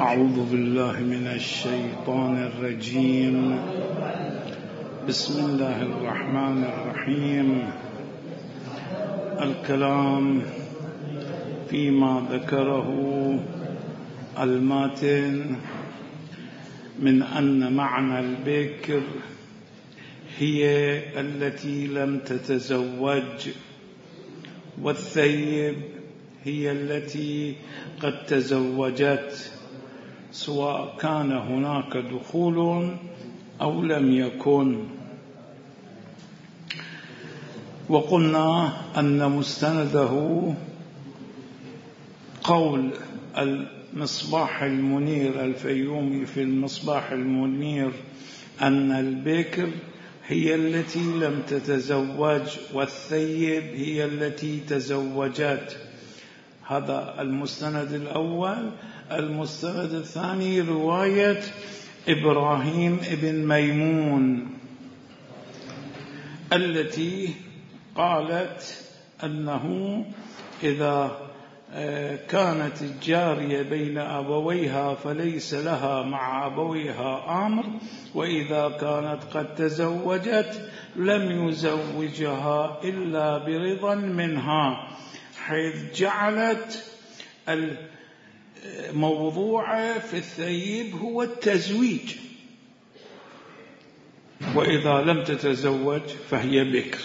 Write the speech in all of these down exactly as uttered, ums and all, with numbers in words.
أعوذ بالله من الشيطان الرجيم. بسم الله الرحمن الرحيم. الكلام فيما ذكره الماتن من أن معنى البكر هي التي لم تتزوج، والثيب هي التي قد تزوجت، سواء كان هناك دخول أو لم يكن. وقلنا أن مستنده قول المصباح المنير الفيومي في المصباح المنير أن البكر هي التي لم تتزوج والثيب هي التي تزوجت. هذا المستند الأول. المستند الثاني رواية إبراهيم بن ميمون التي قالت أنه إذا كانت الجارية بين أبويها فليس لها مع أبويها أمر، وإذا كانت قد تزوجت لم يزوجها إلا برضا منها، حيث جعلت الموضوع في الثيب هو التزويج، وإذا لم تتزوج فهي بكر.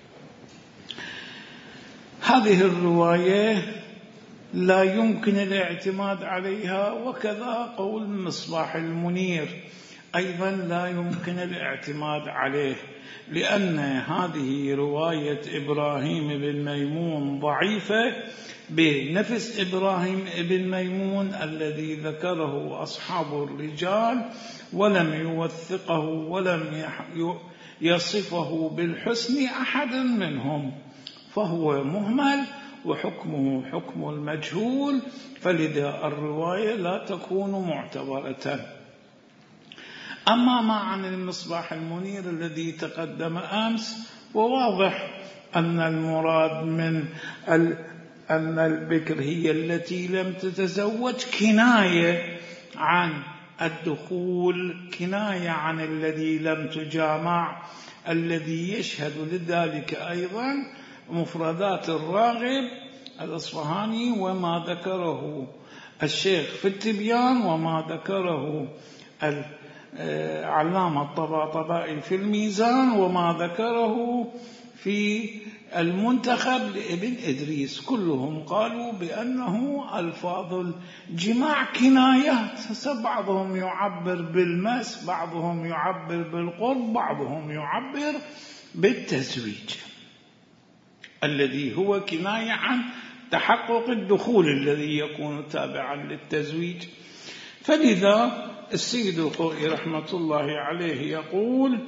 هذه الرواية لا يمكن الاعتماد عليها، وكذا قول المصباح المنير أيضا لا يمكن الاعتماد عليه، لأن هذه رواية إبراهيم بن ميمون ضعيفة بنفس إبراهيم بن ميمون الذي ذكره أصحاب الرجال ولم يوثقه ولم يصفه بالحسن أحد منهم، فهو مهمل وحكمه حكم المجهول، فلذا الرواية لا تكون معتبرة. أما ما عن المصباح المنير الذي تقدم أمس، وواضح أن المراد من أن البكر هي التي لم تتزوج كناية عن الدخول، كناية عن الذي لم تجامع، الذي يشهد لذلك أيضا مفردات الراغب الأصفهاني وما ذكره الشيخ في التبيان وما ذكره العلامة الطباطبائي في الميزان وما ذكره في المنتخب لابن إدريس. كلهم قالوا بأنه ألفاظ الجماع كنايات، بعضهم يعبر بالمس، بعضهم يعبر بالقرب، بعضهم يعبر بالتزويج الذي هو كناية عن تحقق الدخول الذي يكون تابعا للتزويج. فلذا السيد الخوئي رحمة الله عليه يقول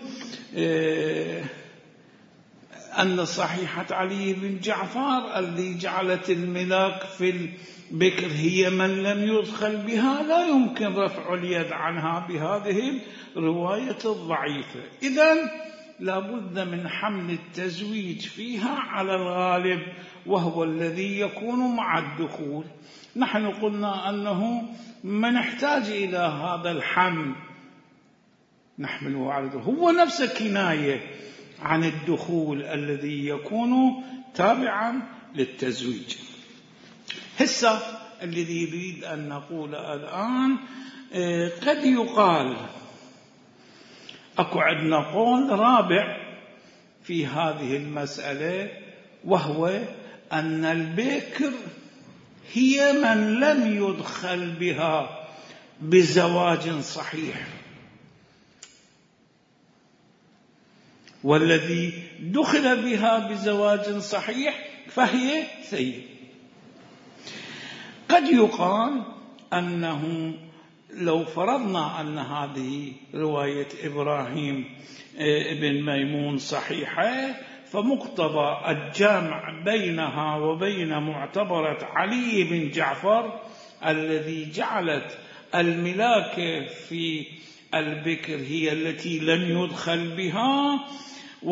أن صحيحة علي بن جعفر الذي جعلت الملاك في البكر هي من لم يدخل بها لا يمكن رفع اليد عنها بهذه الرواية الضعيفة. إذن لابد من حمل التزويج فيها على الغالب، وهو الذي يكون مع الدخول. نحن قلنا أنه ما نحتاج إلى هذا الحمل، نحمله على الدخول، هو نفس كناية عن الدخول الذي يكون تابعا للتزويج. هسه الذي يريد أن نقول الآن قد يقال أكو عندنا قول رابع في هذه المسألة، وهو أن البكر هي من لم يدخل بها بزواج صحيح، والذي دخل بها بزواج صحيح فهي ثيب. قد يقال أنه لو فرضنا أن هذه رواية إبراهيم بن ميمون صحيحة، فمقتضى الجامع بينها وبين معتبرة علي بن جعفر الذي جعلت الملاكة في البكر هي التي لم يدخل بها،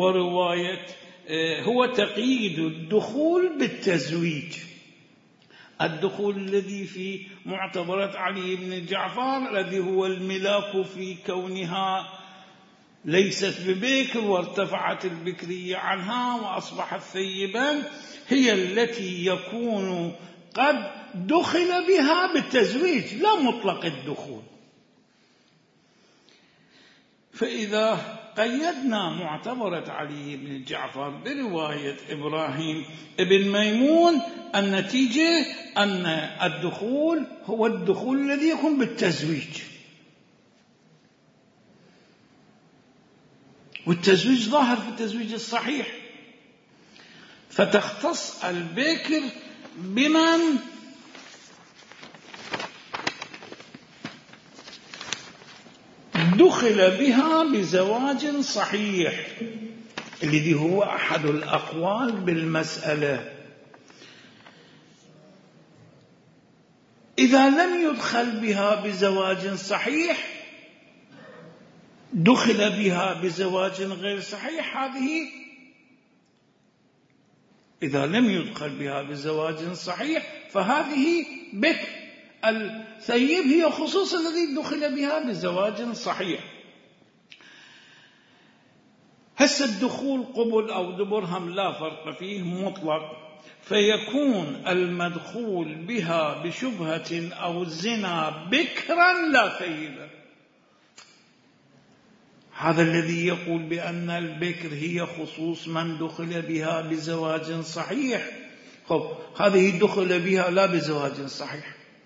ورواية هو تقييد الدخول بالتزويج. الدخول الذي في معتبرة علي بن جعفر الذي هو الملاك في كونها ليست ببكر وارتفعت البكرية عنها وأصبحت ثيبا، هي التي يكون قد دخل بها بالتزويج لا مطلق الدخول. فإذا قيدنا معتبرة علي بن جعفر برواية إبراهيم بن ميمون، النتيجة أن الدخول هو الدخول الذي يكون بالتزويج، والتزويج ظاهر في التزويج الصحيح، فتختص البكر بمن دخل بها بزواج صحيح، الذي هو أحد الأقوال بالمسألة. إذا لم يدخل بها بزواج صحيح، دخل بها بزواج غير صحيح، هذه إذا لم يدخل بها بزواج صحيح فهذه بكر. الثيب هي خصوص الذي دخل بها بزواج صحيح. هسه الدخول قبل أو دبر هم لا فرق فيه مطلق، فيكون المدخول بها بشبهة أو زنا بكرا لا ثيبا. هذا الذي يقول بأن البكر هي خصوص من دخل بها بزواج صحيح. خب هذه دخل بها لا بزواج صحيح،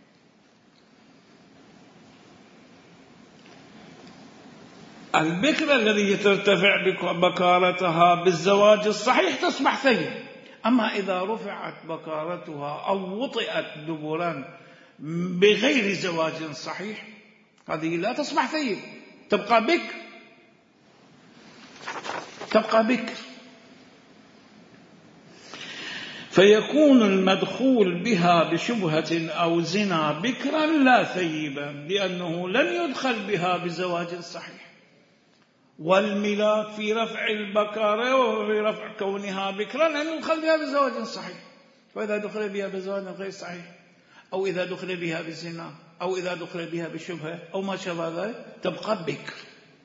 البكر الذي ترتفع بكارتها بالزواج الصحيح تصبح ثيب. أما إذا رفعت بكارتها أو وطئت دبرا بغير زواج صحيح، هذه لا تصبح ثيب، تبقى بكر، تبقى بكر. فيكون المدخول بها بشبهة أو زنا بكرا لا ثيبا، لأنه لم يدخل بها بزواج صحيح. والملاك في رفع البكارة وفي رفع كونها بكرا أن يدخل بها بزواج صحيح. فإذا دخل بها بزواج غير صحيح، أو إذا دخل بها بالزنا، أو إذا دخل بها بالشبهة أو ما شابه ذلك، تبقى بكر.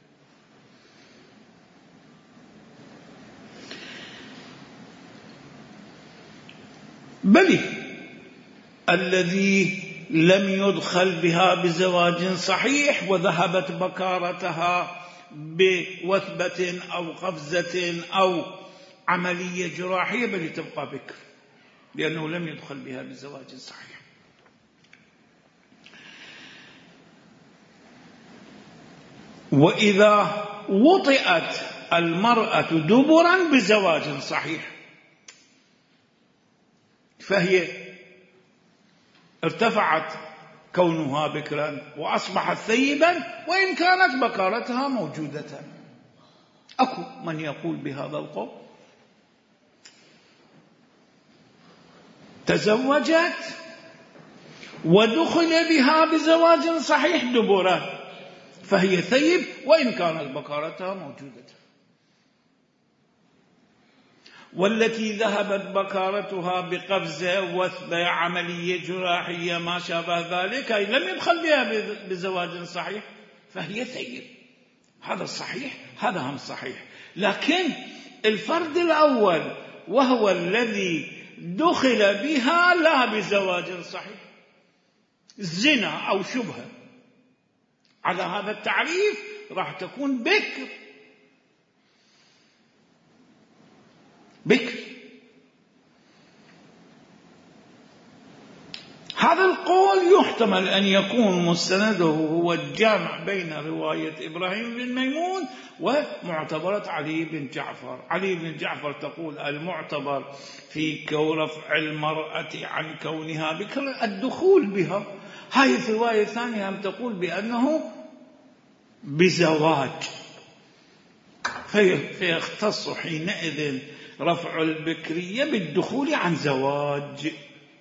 بل الذي لم يدخل بها بزواج صحيح وذهبت بكارتها بوثبة أو قفزة أو عملية جراحية، بل تبقى بكر، لأنه لم يدخل بها بزواج صحيح. وإذا وطئت المرأة دبرا بزواج صحيح، فهي ارتفعت كونها بكرا وأصبحت ثيبا وإن كانت بكارتها موجودة. أكو من يقول بهذا القول، تزوجت ودخل بها بزواج صحيح دبرا، فهي ثيب وإن كانت بكارتها موجودة. والتي ذهبت بكارتها بقفزة وثبة عملية جراحية ما شابه ذلك، أي لم يدخل بها بزواج صحيح، فهي ثيب. هذا الصحيح، هذا هم صحيح. لكن الفرد الأول وهو الذي دخل بها لا بزواج صحيح، زنا أو شبهة، على هذا التعريف راح تكون بكر. بكر. هذا القول يحتمل أن يكون مستنده هو الجامع بين رواية إبراهيم بن ميمون ومعتبرة علي بن جعفر. علي بن جعفر تقول المعتبر في رفع المرأة عن كونها بكر الدخول بها. هاي الرواية الثانية هم تقول بأنه بزواج، فيختص حينئذ رفع البكرية بالدخول عن زواج.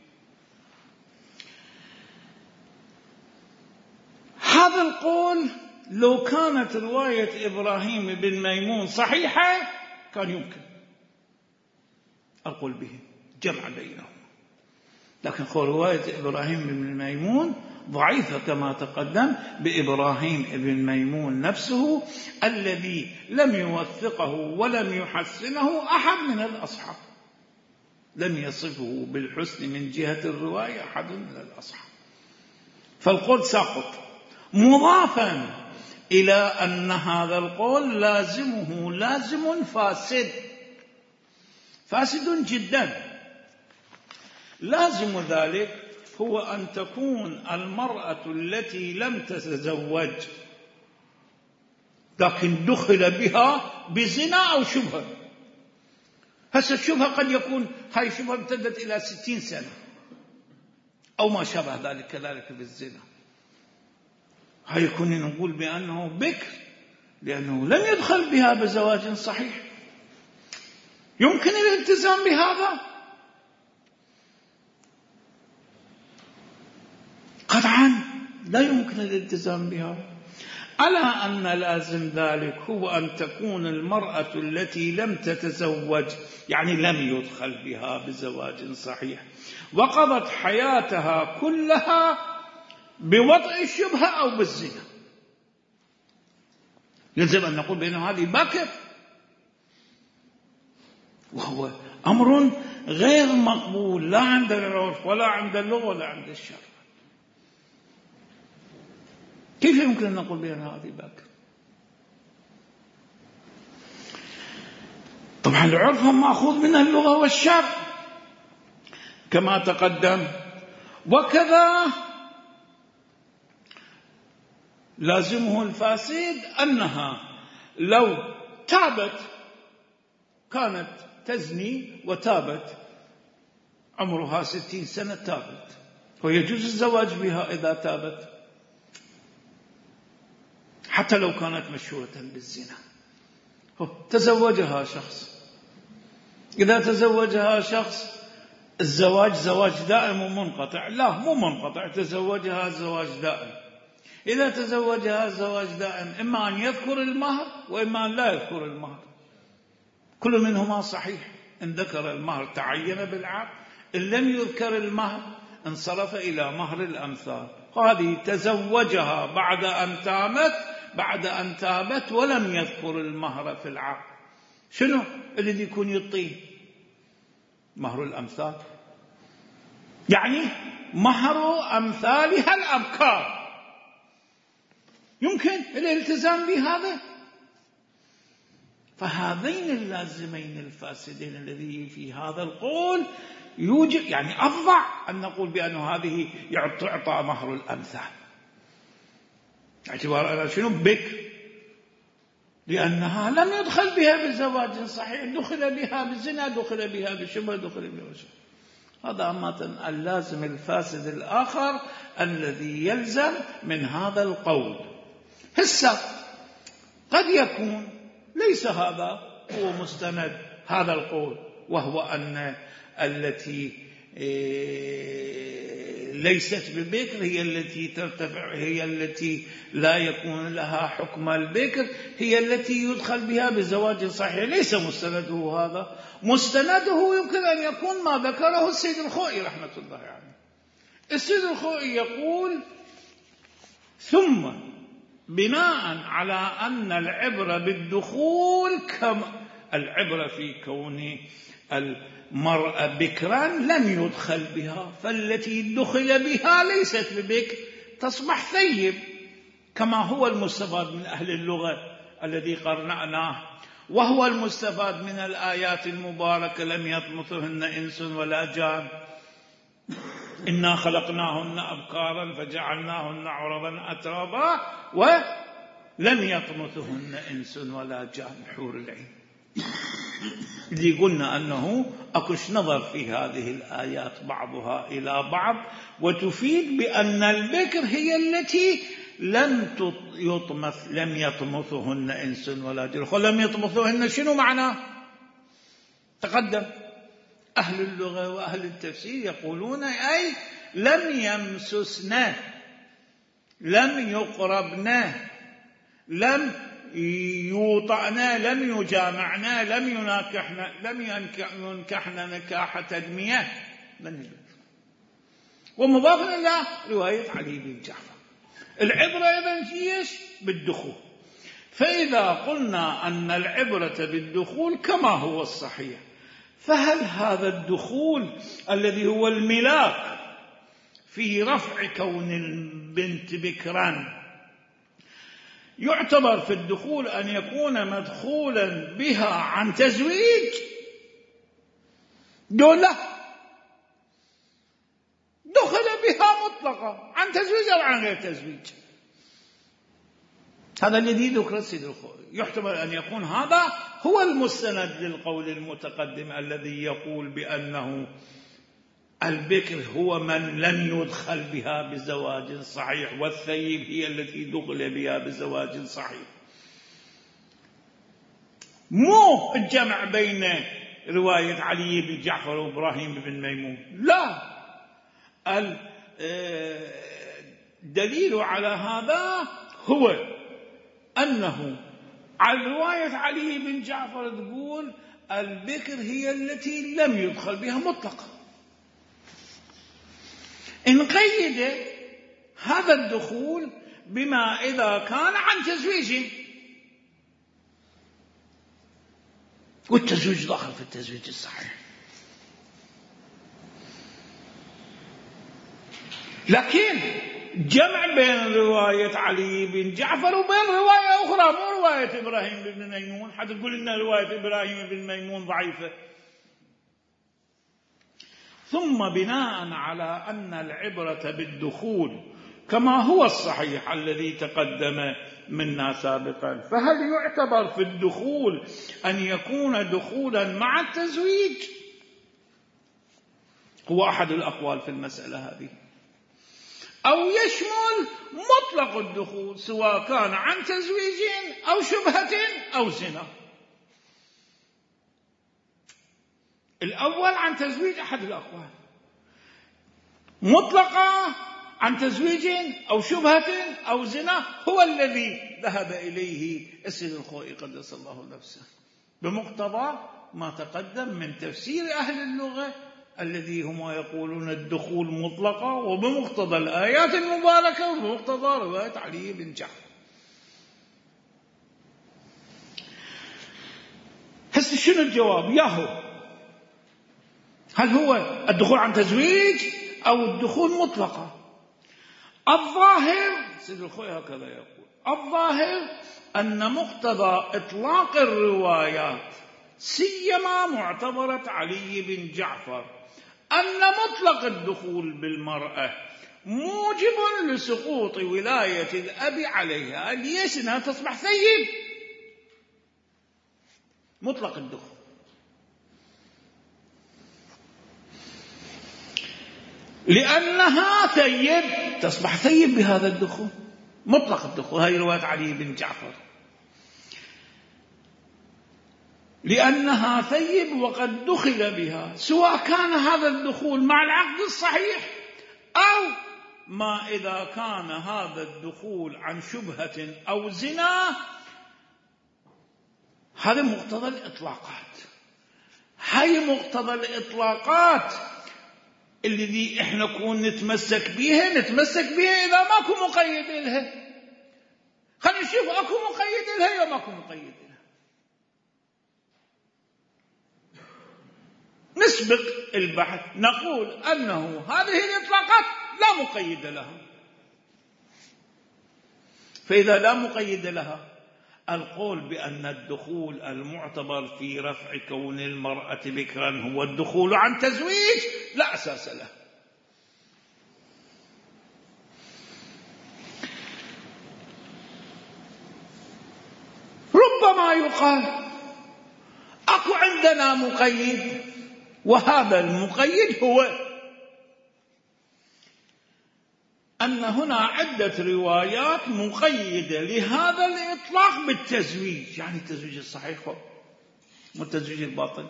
هذا القول لو كانت رواية إبراهيم بن ميمون صحيحة كان يمكن أقول به جمع بينهم، لكن رواية إبراهيم بن ميمون ضعيفة كما تقدم، بإبراهيم بن ميمون نفسه الذي لم يوثقه ولم يحسنه أحد من الأصحاب، لم يصفه بالحسن من جهة الرواية أحد من الأصحاب، فالقول ساقط، مضافا إلى أن هذا القول لازمه لازم فاسد، فاسد جدا. لازم ذلك هو أن تكون المرأة التي لم تتزوج لكن دخل بها بزنا أو شبهة. هسه الشبهة قد يكون هاي الشبهة امتدت إلى ستين سنة أو ما شابه ذلك كذلك بالزنا، هاي يكون نقول بأنه بكر لأنه لم يدخل بها بزواج صحيح. يمكن الالتزام بهذا؟ قطعا لا يمكن الالتزام بها، على أن لازم ذلك هو أن تكون المرأة التي لم تتزوج يعني لم يدخل بها بزواج صحيح وقضت حياتها كلها بوضع الشبهة أو بالزنا، يلزم أن نقول بأن هذه باكر، وهو أمر غير مقبول لا عند العرف ولا عند اللغة ولا عند الشرع. كيف يمكن أن نقول بأن هذه باكر؟ طبعا العرف مأخوذ من اللغة والشرع كما تقدم، وكذا لازمه الفاسد أنها لو تابت كانت تزني وتابت عمرها ستين سنة تابت، ويجوز الزواج بها إذا تابت حتى لو كانت مشهورة بالزنا. تزوجها شخص، إذا تزوجها شخص الزواج زواج دائم ومنقطع؟ لا، مو منقطع، تزوجها زواج دائم. إذا تزوجها زواج دائم إما أن يذكر المهر وإما أن لا يذكر المهر، كل منهما صحيح. إن ذكر المهر تعين بالعقد، إن لم يذكر المهر انصرف إلى مهر الأمثال. هذه تزوجها بعد أن تابت بعد أن تابت ولم يذكر المهر في العقد، شنو الذي يكون يعطيه؟ مهر الأمثال، يعني مهر أمثالها الأبكار. يمكن الالتزام بهذا؟ فهذين اللازمين الفاسدين الذي في هذا القول يوجب، يعني أفضع أن نقول بأن هذه يعطى مهر الأمثال، اعتبار أنا شنو بكر، لأنها لم يدخل بها بزواج صحيح، دخل بها بالزنا، دخل بها بشبهة، دخل بها بشبهة. هذا أمة اللازم الفاسد الآخر الذي يلزم من هذا القول. هسه قد يكون ليس هذا هو مستند هذا القول، وهو أن التي ليست ببكر هي التي ترتفع، هي التي لا يكون لها حكم البكر، هي التي يدخل بها بزواج صحيح. ليس مستنده هذا، مستنده يمكن أن يكون ما ذكره السيد الخوئي رحمة الله عليه. يعني السيد الخوئي يقول: ثم بناء على أن العبرة بالدخول كما العبرة في كون المرأة بكرا لم يدخل بها، فالتي دخل بها ليست ببكر، تصبح ثيب، كما هو المستفاد من أهل اللغة الذي قرأناه، وهو المستفاد من الآيات المباركة: لم يطمثهن إنس ولا جان، إنا خلقناهن أبكارا فجعلناهن عربا أترابا، ولم يطمثهن إنس ولا جان، حور العين. اللي قلنا أنه أكش نظر في هذه الآيات بعضها إلى بعض، وتفيد بأن البكر هي التي لم يطمث لم يطمثهن إنس ولا جان. ولم يطمثهن شنو معناه؟ تقدم أهل اللغة وأهل التفسير يقولون أي لم يمسسنا، لم يقربنا، لم يوطعنا، لم يجامعنا، لم يناكحنا، لم ينكحنا نكاح تدمية. من ومضاف إلى رواية علي بن جعفر. العبرة إذن ايش؟ بالدخول. فإذا قلنا أن العبرة بالدخول كما هو الصحيح، فهل هذا الدخول الذي هو الملاك في رفع كون البنت بكرا يعتبر في الدخول أن يكون مدخولا بها عن تزويج؟ دولة دخل بها مطلقا عن تزويج أو عن غير تزويج. هذا الذي ذكر السيد الخوئي. يحتمل أن يكون هذا هو المستند للقول المتقدم الذي يقول بأنه البكر هو من لم يدخل بها بزواج صحيح، والثيب هي التي دخل بها بزواج صحيح. مو الجمع بين رواية علي بن جعفر وإبراهيم بن ميمون، لا، الدليل على هذا هو أنه على رواية علي بن جعفر تقول البكر هي التي لم يدخل بها مطلقا. إن قيد هذا الدخول بما إذا كان عن تزويج، والتزويج داخل في التزويج الصحيح، لكن جمع بين رواية علي بن جعفر وبين رواية أخرى مو رواية إبراهيم بن ميمون، حتى تقول إن رواية إبراهيم بن ميمون ضعيفة. ثم بناء على أن العبرة بالدخول كما هو الصحيح الذي تقدم منا سابقا، فهل يعتبر في الدخول أن يكون دخولا مع التزويج؟ هو أحد الأقوال في المسألة هذه، أو يشمل مطلق الدخول سواء كان عن تزويج أو شبهة أو زنا. الأول عن تزويج أحد الأقوال، مطلقة عن تزويج أو شبهة أو زنا هو الذي ذهب إليه السيد الخوئي قدس الله نفسه بمقتضى ما تقدم من تفسير أهل اللغة الذي هم يقولون الدخول مطلقة، وبمقتضى الآيات المباركة وبمقتضى رواية علي بن جعفر. هسه شنو الجواب؟ ياهو هل هو الدخول عن تزويج أو الدخول مطلقة؟ الظاهر سيد الخوئي هكذا يقول، الظاهر أن مقتضى إطلاق الروايات سيما معتبرة علي بن جعفر أن مطلق الدخول بالمرأة موجب لسقوط ولاية الأب عليها، ليش؟ إنها تصبح ثيب. مطلق الدخول، لأنها ثيب تصبح ثيب بهذا الدخول، مطلق الدخول. هذه رواية علي بن جعفر، لأنها ثيب وقد دخل بها، سواء كان هذا الدخول مع العقد الصحيح أو ما إذا كان هذا الدخول عن شبهة أو زنا. هذا مقتضى الإطلاقات، هاي مقتضى الإطلاقات الذي إحنا نكون نتمسك بها نتمسك بها إذا ماكو مقيد لها. خلينا نشوف أكو مقيد لها يا ماكو مقيد لها، نسبق البحث نقول أنه هذه الإطلاقات لا مقيد لها. فإذا لا مقيد لها، القول بأن الدخول المعتبر في رفع كون المرأة بكرا هو الدخول عن تزويج لا أساس له. ربما يقال أكو عندنا مقيد، وهذا المقيد هو أن هنا عدة روايات مقيدة لهذا الإطلاق بالتزويج، يعني التزويج الصحيح والتزويج الباطل.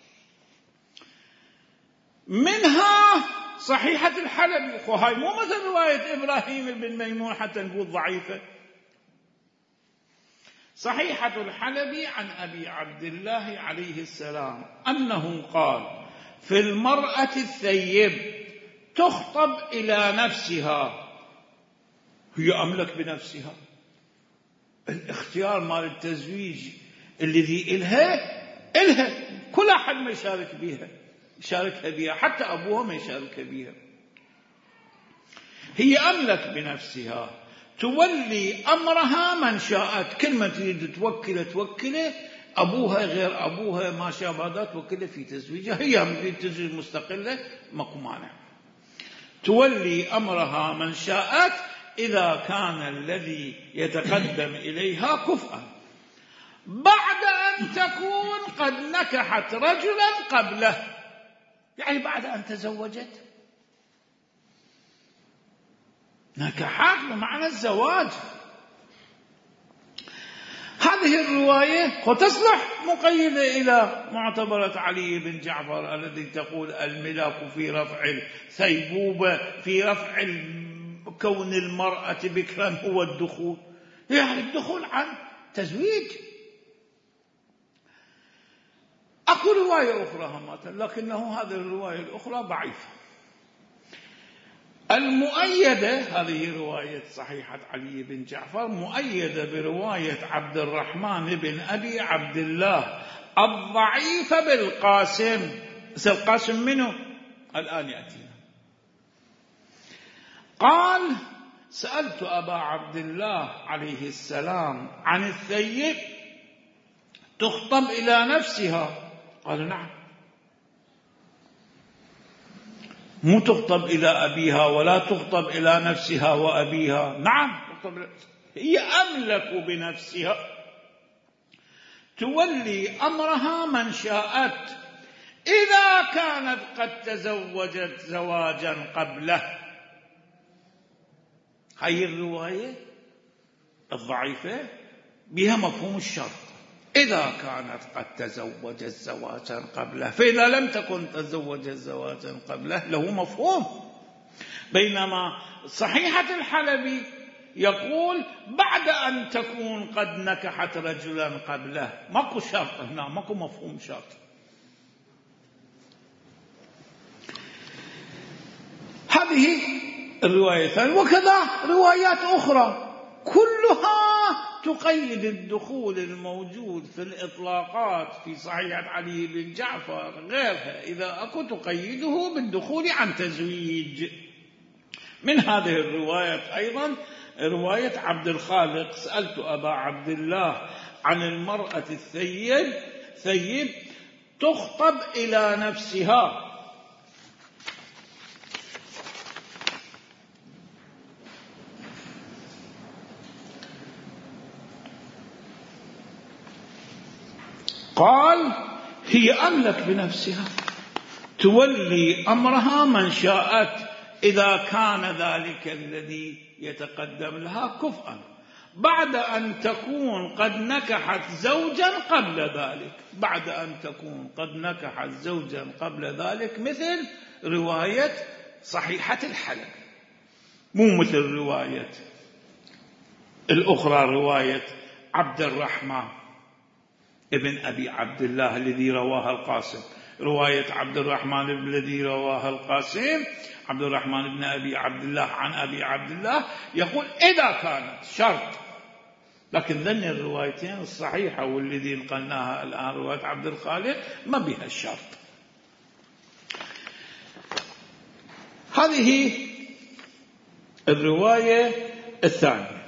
منها صحيحة الحلبي، وهي مو مثل رواية إبراهيم بن ميمون حتى نقول ضعيفة. صحيحة الحلبي عن أبي عبد الله عليه السلام أنه قال في المرأة الثيب تخطب إلى نفسها، هي أملك بنفسها. الاختيار مال التزويج الذي إلها إلها كل أحد ما يشارك بها يشاركها بها، حتى أبوها ما يشارك بها. هي أملك بنفسها، تولي أمرها من شاءت، كل ما تريد توكله توكله، أبوها غير أبوها ما شابه توكله في تزويجها، هي من تزويج مستقلة ماكو مانع. تولي أمرها من شاءت إذا كان الذي يتقدم إليها كفءا، بعد أن تكون قد نكحت رجلا قبله، يعني بعد أن تزوجت. نكحات بمعنى الزواج. هذه الرواية وتصلح مقيدة إلى معتبرة علي بن جعفر الذي تقول الملاك في رفع الثيبوبة، في رفع كون المرأة بكرا هو الدخول، يعني الدخول عن تزويج. أكو رواية أخرى همات، لكنه هذه الرواية الأخرى ضعيفة. المؤيدة، هذه رواية صحيحة علي بن جعفر، مؤيدة برواية عبد الرحمن بن أبي عبد الله الضعيفة بالقاسم. القاسم منه الآن يأتينا. قال: سألت أبا عبد الله عليه السلام عن الثيب تخطب إلى نفسها، قال: نعم، مو تخطب إلى أبيها ولا تخطب إلى نفسها وأبيها، نعم تخطب، هي أملك بنفسها، تولي أمرها من شاءت إذا كانت قد تزوجت زواجا قبله. هاي الرواية الضعيفة بها مفهوم الشرط، إذا كانت قد تزوجت زواجا قبله، فإذا لم تكن تزوجت زواجا قبله له مفهوم. بينما صحيحة الحلبي يقول بعد أن تكون قد نكحت رجلا قبله، ماكو شرط هنا، ماكو مفهوم شرط. هذه الرواية الثانية. وكذا روايات أخرى كلها تقيد الدخول الموجود في الإطلاقات في صحيحة علي بن جعفر، غيرها إذا أكو تقيده بالدخول عن تزويج. من هذه الرواية أيضا رواية عبد الخالق: سألت أبا عبد الله عن المرأة الثيب ثيب تخطب إلى نفسها، قال: هي أملك بنفسها، تولي أمرها من شاءت إذا كان ذلك الذي يتقدم لها كفءا، بعد أن تكون قد نكحت زوجا قبل ذلك، بعد أن تكون قد نكحت زوجا قبل ذلك، مثل رواية صحيحة الحلبي، مو مثل رواية الأخرى، رواية عبد الرحمن ابن أبي عبد الله الذي رواها القاسم. رواية عبد الرحمن الذي رواها القاسم، عبد الرحمن بن أبي عبد الله عن أبي عبد الله، يقول إذا كانت شرط، لكن ذن الروايتين الصحيحة والذي نقلناها الآن رواية عبد الخالق ما بها الشرط. هذه الرواية الثانية.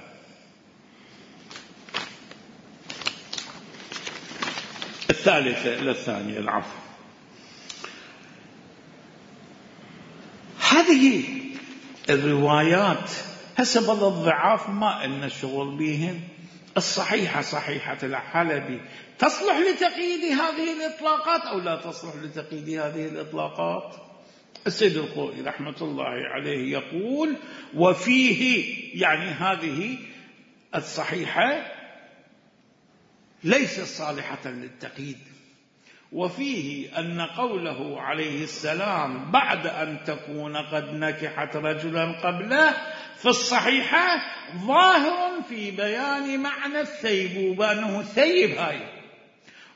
الثالثة إلى الثانية، العفو. هذه الروايات حسب الضعاف ما إن الشغل بهن. الصحيحة صحيحة الحلبي تصلح لتقييد هذه الإطلاقات أو لا تصلح لتقييد هذه الإطلاقات؟ السيد الخوئي رحمة الله عليه يقول: وفيه، يعني هذه الصحيحة ليست صالحة للتقييد، وفيه أن قوله عليه السلام بعد أن تكون قد نكحت رجلا قبله في الصحيحة ظاهر في بيان معنى الثيبوبة، أنه ثيب هاي،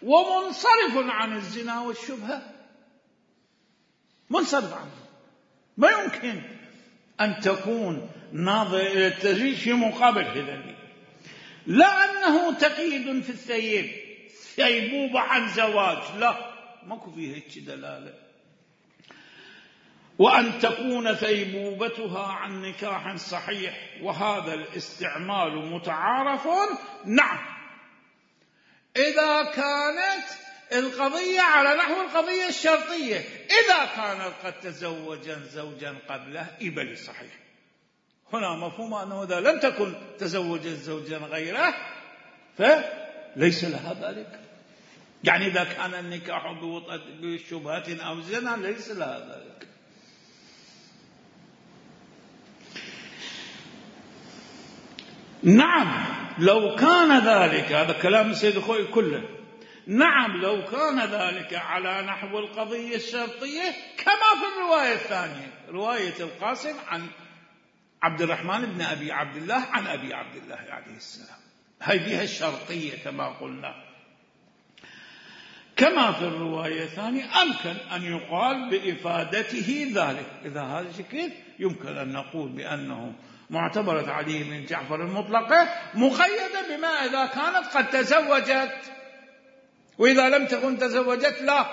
ومنصرف عن الزنا والشبهة، منصرف عنه، ما يمكن أن تكون ناظر إلى التزويج في مقابل هذا، لا أنه تقييد في الثيب ثيبوبة عن زواج، لا، ماكو فيه هيك دلالة. وأن تكون ثيبوبتها عن نكاح صحيح، وهذا الاستعمال متعارف، نعم، إذا كانت القضية على نحو القضية الشرطية. إذا كانت قد تزوجا زوجا قبله إبل صحيح، هنا مفهوم أنه إذا لم تكن تزوجت زوجا غيره فليس لها ذلك، يعني إذا كان النكاح بشبهة أو زنا ليس لها ذلك. نعم لو كان ذلك، هذا كلام السيد الخوئي كله، نعم لو كان ذلك على نحو القضية الشرطية كما في الرواية الثانية، رواية القاسم عن عبد الرحمن بن أبي عبد الله عن أبي عبد الله عليه السلام، هي بها الشرطية كما قلنا. كما في الرواية الثانية أمكن أن يقال بإفادته ذلك. إذا هذا الشكل يمكن أن نقول بأنه معتبرة علي بن جعفر المطلقة مقيدة بما إذا كانت قد تزوجت، وإذا لم تكن تزوجت لا،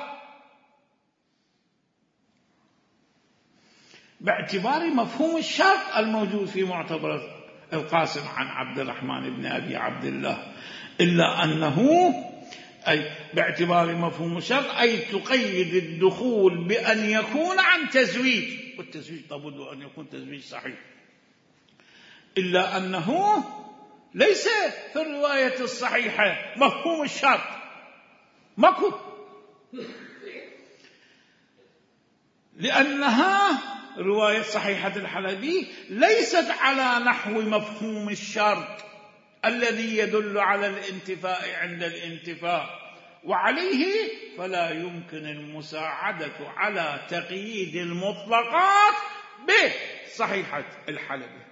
باعتبار مفهوم الشرط الموجود في معتبرة القاسم عن عبد الرحمن بن أبي عبد الله، إلا أنه أي باعتبار مفهوم الشرط أي تقيد الدخول بأن يكون عن تزويج، والتزويج لابد أن يكون تزويج صحيح، إلا أنه ليس في الرواية الصحيحة مفهوم الشرط، ماكو، لأنها رواية صحيحة الحلبي ليست على نحو مفهوم الشرط الذي يدل على الانتفاء عند الانتفاء، وعليه فلا يمكن المساعدة على تقييد المطلقات بصحيحة الحلبي.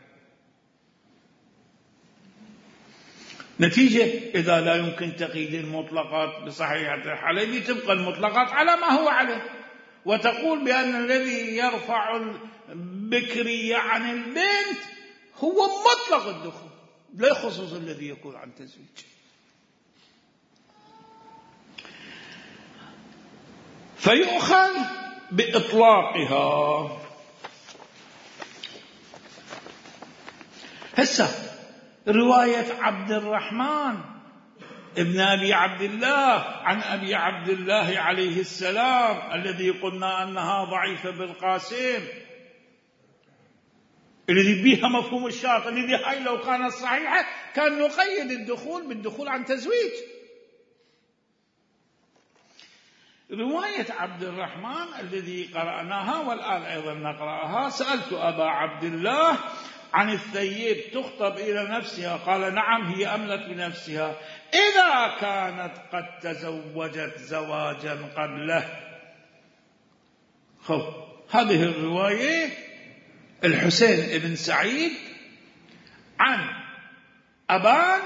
نتيجة إذا لا يمكن تقييد المطلقات بصحيحة الحلبي تبقى المطلقات على ما هو عليه، وتقول بأن الذي يرفع البكرية عن البنت هو مطلق الدخول لا يخصص الذي يكون عن تزويج. فيؤخذ بإطلاقها. هسه رواية عبد الرحمن ابن أبي عبد الله عن أبي عبد الله عليه السلام الذي قلنا أنها ضعيفة بالقاسم، الذي بها مفهوم الشرط، الذي هاي لو كانت صحيحة كان نقيد الدخول بالدخول عن تزويج. رواية عبد الرحمن الذي قرأناها والآن أيضا نقرأها: سألت أبا عبد الله عن الثيب تخطب إلى نفسها، قال نعم هي أملت بنفسها إذا كانت قد تزوجت زواجا قبله. خب هذه الرواية الحسين بن سعيد عن أبان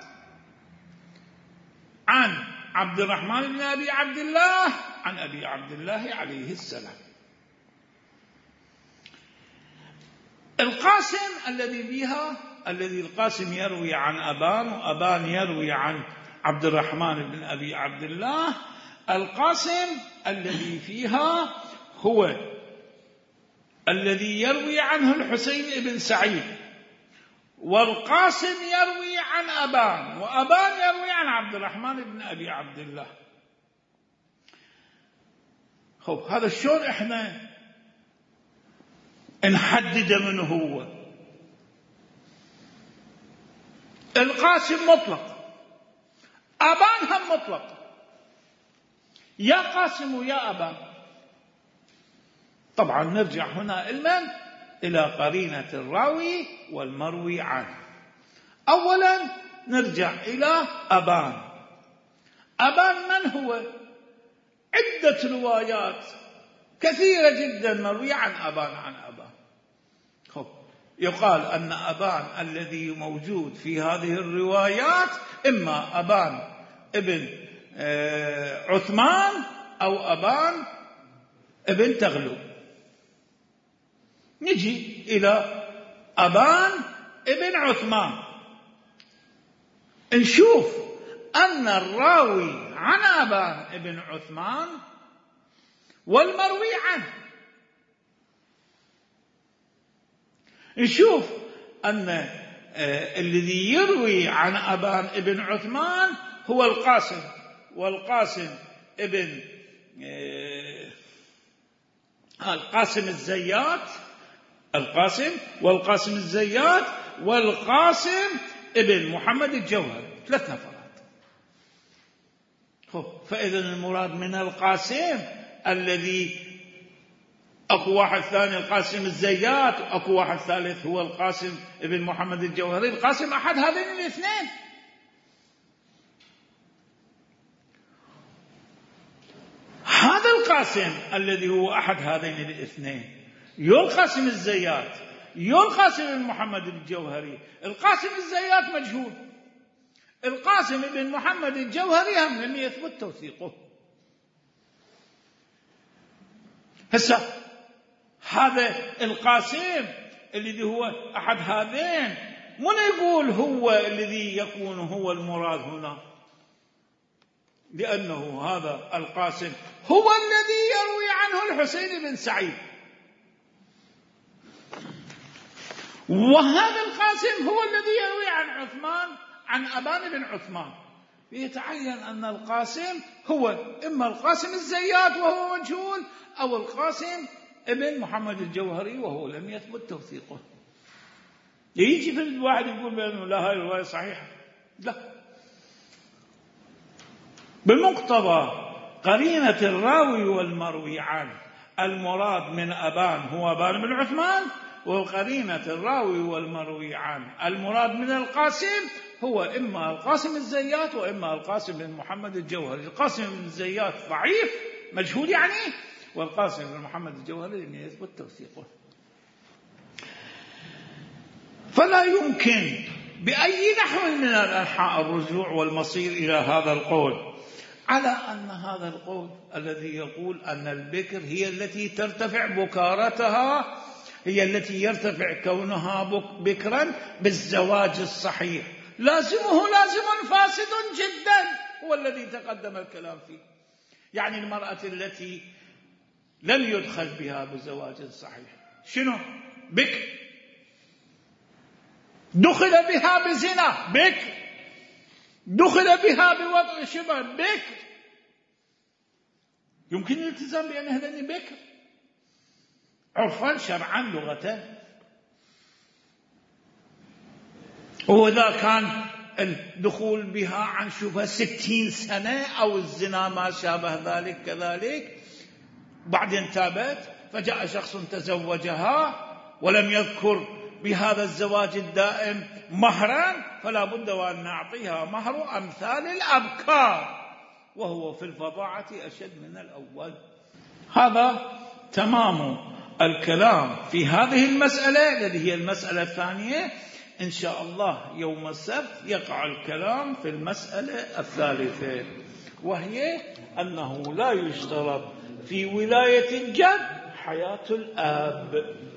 عن عبد الرحمن بن أبي عبد الله عن أبي عبد الله عليه السلام. القاسم الذي بها الذي القاسم يروي عن أبان وأبان يروي عن عبد الرحمن بن أبي عبد الله، القاسم الذي فيها هو الذي يروي عنه الحسين بن سعيد، والقاسم يروي عن أبان وأبان يروي عن عبد الرحمن بن أبي عبد الله. خب هذا شلون احنا نحدد من هو؟ القاسم مطلق، أبان هم مطلق، يا قاسم ويا أبان. طبعا نرجع هنا المن إلى قرينة الراوي والمروي عنه. أولا نرجع إلى أبان. أبان من هو؟ عدة روايات كثيرة جدا مروية عن أبان عن أبان. خب يقال أن أبان الذي موجود في هذه الروايات إما أبان ابن عثمان أو أبان ابن تغلب. نجي إلى أبان ابن عثمان، نشوف أن الراوي عن أبان ابن عثمان والمروي عنه، نشوف أن الذي يروي عن أبان ابن عثمان هو القاسم، والقاسم ابن القاسم الزيات، القاسم والقاسم الزيات والقاسم ابن محمد الجوهري، ثلاث نفرات. فإذا المراد من القاسم الذي أكو واحد ثاني القاسم الزيات، وأكو واحد ثالث هو القاسم ابن محمد الجوهري. القاسم أحد هذين الاثنين. هذا القاسم الذي هو أحد هذين الاثنين، يو القاسم الزيات يو القاسم ابن محمد الجوهري. القاسم الزيات مجهول، القاسم ابن محمد الجوهري هم لم يثبت توثيقه. هسه هذا القاسم الذي هو أحد هذين من يقول هو الذي يكون هو المراد هنا، لأنه هذا القاسم هو الذي يروي عنه الحسين بن سعيد، وهذا القاسم هو الذي يروي عن عثمان عن أبان بن عثمان. يتعين أن القاسم هو إما القاسم الزيات وهو مجهول، أو القاسم ابن محمد الجوهري وهو لم يثبت توثيقه. يجي في الواحد يقول بأنه لا هاي الرواية صحيحة، لا، بمقتضى قرينة الراوي والمروي عنه. المراد من أبان هو أبان بن عثمان، وقرينة الراوي والمروي عنه المراد من القاسم هو إما القاسم الزيات وإما القاسم بن محمد الجوهري. القاسم بن الزيات ضعيف مجهول يعني، والقاسم بن محمد الجوهري لم يثبت توثيقه. فلا يمكن بأي نحو من الأنحاء الرجوع والمصير إلى هذا القول، على أن هذا القول الذي يقول أن البكر هي التي ترتفع بكارتها، هي التي يرتفع كونها بكرا بالزواج الصحيح، لازمه لازم فاسد جدا، هو الذي تقدم الكلام فيه. يعني المرأة التي لم يدخل بها بزواج صحيح شنو؟ بكر. دخل بها بزنا، بكر. دخل بها بوضع شبه، بكر. يمكن الالتزام بأن هذين بكر عرفا شرعا لغة. وإذا كان الدخول بها عن شبه ستين سنة أو الزنا ما شابه ذلك كذلك، بعدين تابت فجاء شخص تزوجها ولم يذكر بهذا الزواج الدائم مهرا، فلا بد وأن نعطيها مهر أمثال الأبكار، وهو في الفظاعة أشد من الأول. هذا تمام الكلام في هذه المسألة التي هي المسألة الثانية. إن شاء الله يوم السبت يقع الكلام في المسألة الثالثة، وهي أنه لا يشترط في ولاية الجد حياة الآب.